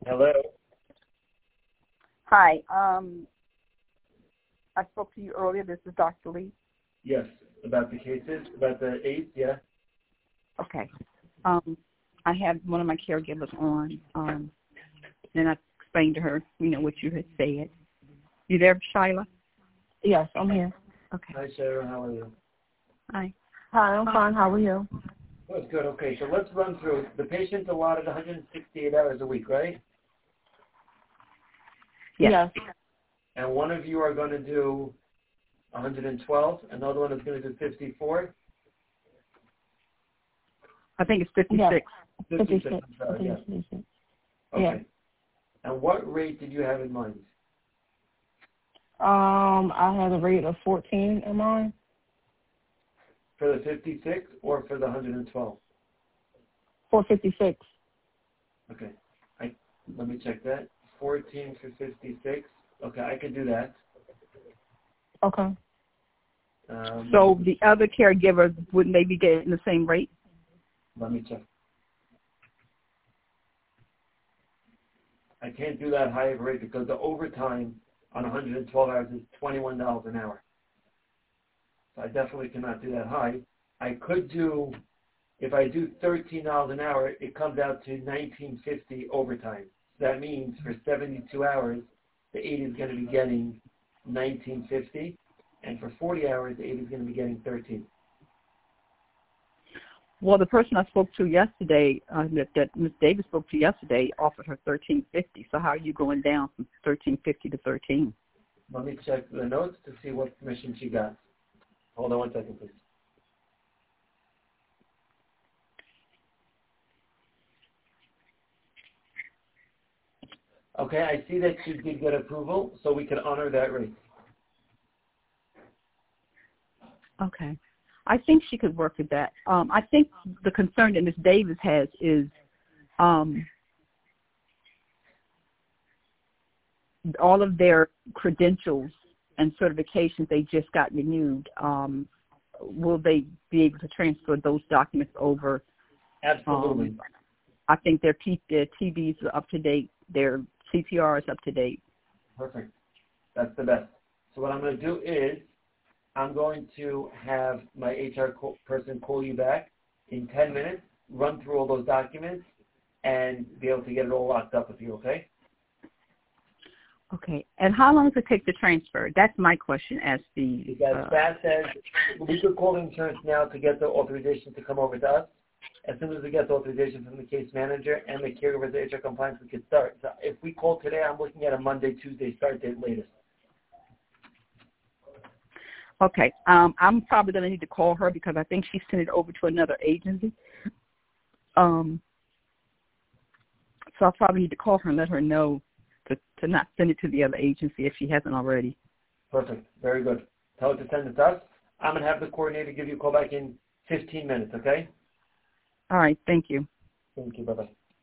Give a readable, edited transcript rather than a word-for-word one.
Hello. Hi. I spoke to you earlier. This is Dr. Lee. Yes, about the cases, about the AIDS, yeah. Okay. I had one of my caregivers on, and I explained to her, what you had said. You there, Shyla? Yes, I'm here. Okay. Hi, Sarah. How are you? Hi. Hi, I'm fine. How are you? Good, good. Okay, so let's run through. The patient's allotted 168 hours a week, right? Yes. And one of you are going to do 112. Another one is going to do 54. I think it's 56. Yeah. 56. I'm sorry, yeah. 56. Okay. Yeah. And what rate did you have in mind? I had a rate of 14 in mind. For the 56 or for the 112? For 56. Okay. Let me check that. 14 for 56. Okay, I could do that. Okay. So the other caregivers, wouldn't they be getting the same rate? Let me check. I can't do that high of a rate because the overtime on 112 hours is $21 an hour. So I definitely cannot do that high. I could do, if I do $13 an hour, it comes out to $19.50 overtime. So that means for 72 hours, the aide is going to be getting $19.50, and for 40 hours, the aide is going to be getting $13. Well, the person I spoke to yesterday, that Ms. Davis spoke to yesterday, offered her $13.50. So how are you going down from $13.50 to $13? Let me check the notes to see what commission she got. Hold on one second, please. Okay, I see that she did get approval, so we can honor that rate. Okay. I think she could work with that. I think the concern that Ms. Davis has is all of their credentials and certifications they just got renewed. Will they be able to transfer those documents over? Absolutely. I think their TVs are up to date. Their CPR is up to date. Perfect. That's the best. So what I'm going to do is I'm going to have my HR person call you back in 10 minutes, run through all those documents, and be able to get it all locked up with you, okay? Okay. And how long does it take to transfer? That's my question as the... As fast as we could call the insurance now to get the authorization to come over to us. As soon as we get the authorization from the case manager and the caregiver, the HR compliance, we could start. So if we call today, I'm looking at a Monday, Tuesday start date latest. Okay. I'm probably going to need to call her because I think she sent it over to another agency. So I'll probably need to call her and let her know to not send it to the other agency if she hasn't already. Perfect. Very good. Tell her to send it to us. I'm going to have the coordinator give you a call back in 15 minutes, okay? All right. Thank you. Thank you. Bye-bye.